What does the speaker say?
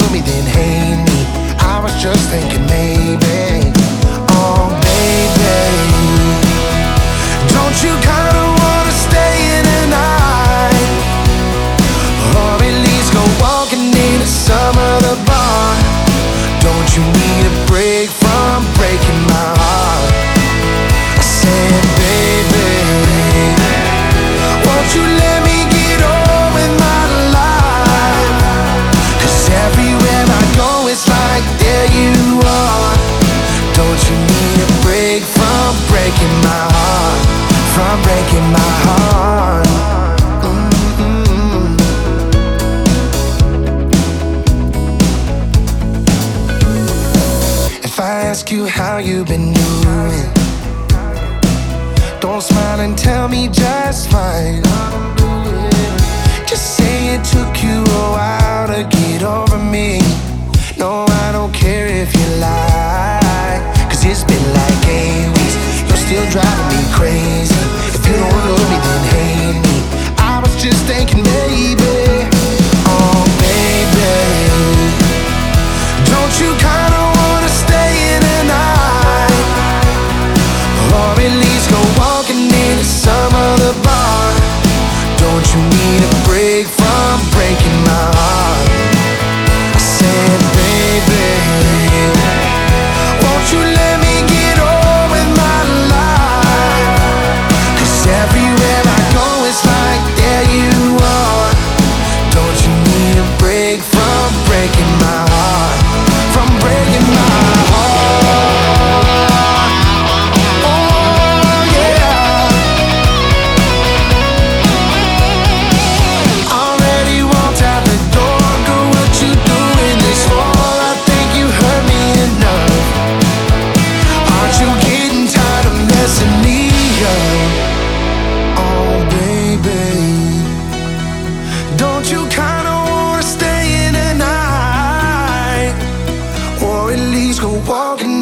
love me, then hate me. I was just thinking maybe. Oh baby, don't you kinda wanna stay in tonight? Or at least go walking into some other bar. Don't you need a break from breaking my heart? I said baby, won't you let me get on with my life? 'Cause everywhere I go it's like there you are. Don't you need a break from breaking my heart? From breaking my heart. If I ask you how you've been doing, don't smile and tell me just fine. Just say it took you a while to get over me. No, I don't care if you lie, 'cause it's been like 8 weeks. You're still driving me crazy. If you don't love me, then hate me. I was just thinking maybe. Oh baby, don't you kinda wanna stay in tonight? Or at least go walking into some other bar. Don't you need a break from breaking my heart? I said baby, won't you let me get on with my life? 'Cause everywhere I go it's like there you are. Don't you need a break from breaking my heart? From breaking my heart. Oh yeah. Already walked out the door. Girl, what you doing this for? I think you hurt me enough. Aren't you getting tired of messing me up? Oh baby, don't you kinda wanna stay in tonight? Or at least go walking